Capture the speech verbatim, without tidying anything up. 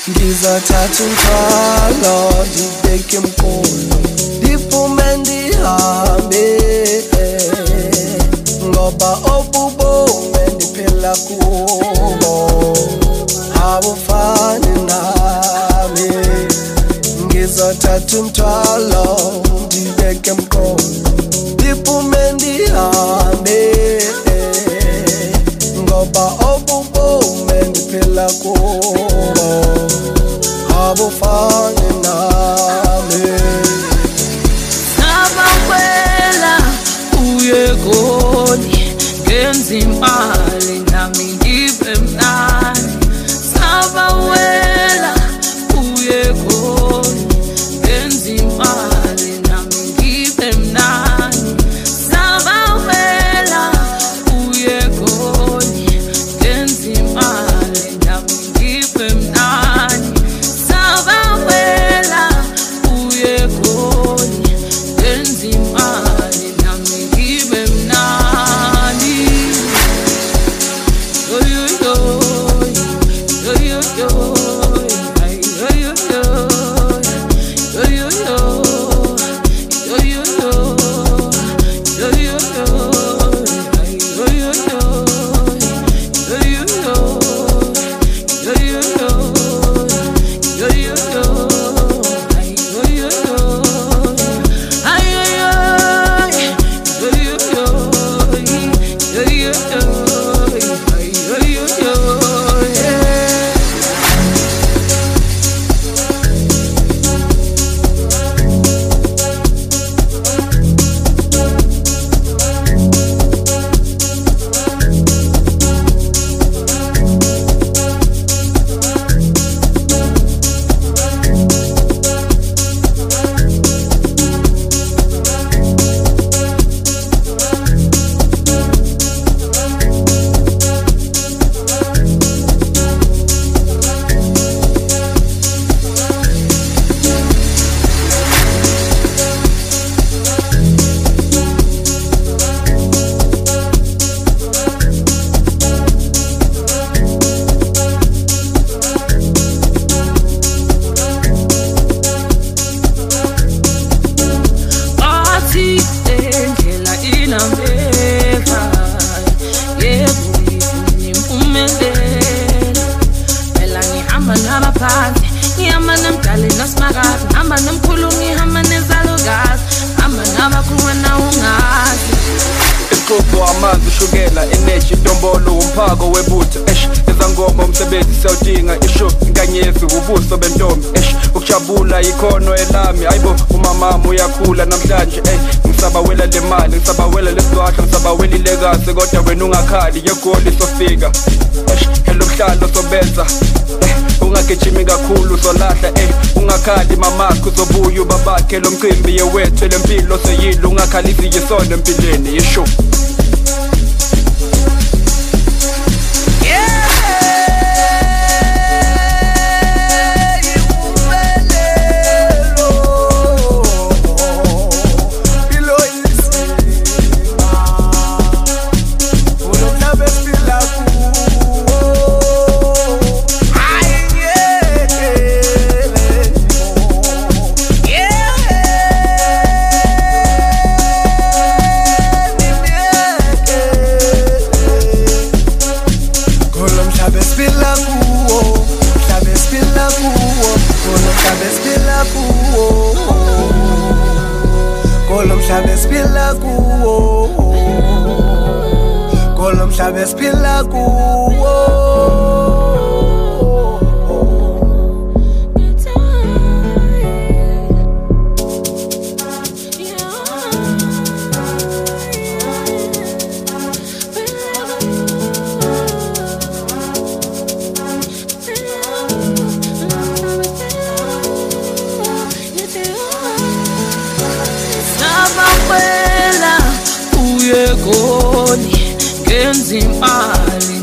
ngizathatha umthwalo ngibeke emqolo ngiphume ndihambe ngoba obubomi endiphila kubo abufani nami ngizathatha umthwalo ngibeke emqolo ngiphume ndihambe ngoba obubomi endiphila kubo abufani nami Sabawela uye goli ngenza imali nami ngibe mnandi Sabawela uye goli ngenza imali nami ngibe mnandi Sabawela uye goli ngenza imali nami ngibe mnandi Sabawela uye goli ngenza imali nami ngibe mnandi yo yo yo yo yo yo ay yo yo yo yo yo yo yo yo yo yo yo yo ay yo yo yo yo yo yo yo yo yo yo yo yo ay yo yo yo ay yo yo yo yo yo yo yo yo ay yo yo yo amanzi ushukela energy dombolo umphako webutho esh ezangoma umsebenzi siyawudinga isho inkanyezi ubuso bentombi esh ukujabula ikhono elami ayibo umamama uyakhula namhlanje ey ngisabawela le mali ngisabawela lesizwahla ngisabawela ilegacy kodwa wena ungakhali yegoli sofika esh hello mhlalo sobenza ungagijimi kakhulu solahla ey ungakhali mamakho uzobuya ubabakhe lo mcimbi yewethu lempilo seyilo ungakhalisi yisona empilweni yisho Siphila kuwo Kolo mhlaba siphila kuwo Sabawela uye goli ngenza imali